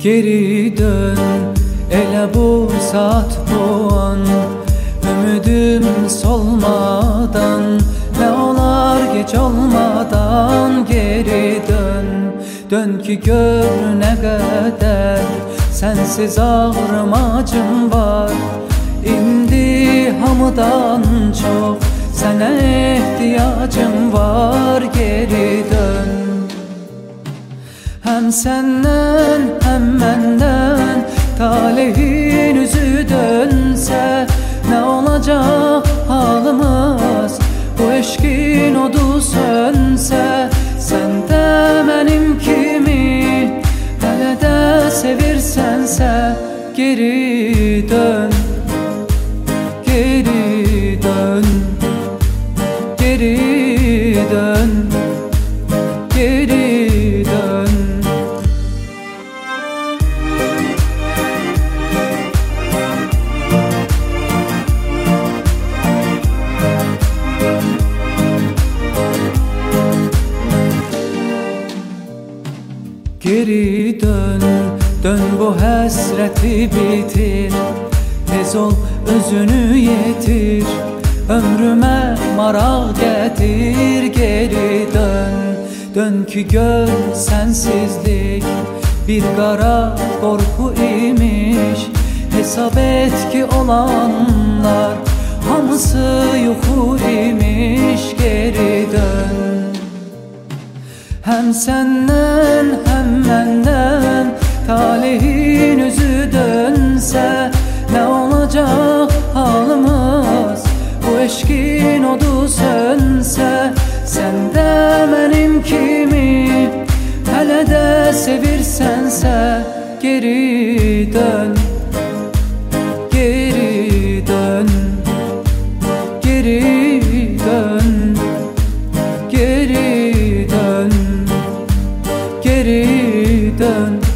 Geri dön, ele bu saat bu an, ümidim solmadan, ne olar geç olmadan. Geri dön, dön ki gör ne kadar sensiz ağrımacım var. İndi hamıdan çok sana ihtiyacım var. Geri dön, hem senden hem benden talihin yüzü dönse, ne olacak halımız bu eşkin odu sönse. Sen de benim kimi hele de sevirsense, geri dön, geri dön, geri dön, geri dön. Geri dön, dön bu hasreti bitir, tez ol özünü yetir, ömrüme maraq getir. Geri dön, dön ki gör sensizlik bir kara korku imiş. Hesap et ki olanlar hamısı yuxu imiş. Geri dön, hem senden hem benden talihin yüzü dönse, ne olacak halımız bu eşkin odu sönse. Sen de benim kimi hele de sevirsense, geri dön, geri dön, geri dön, geri dön, geri dön.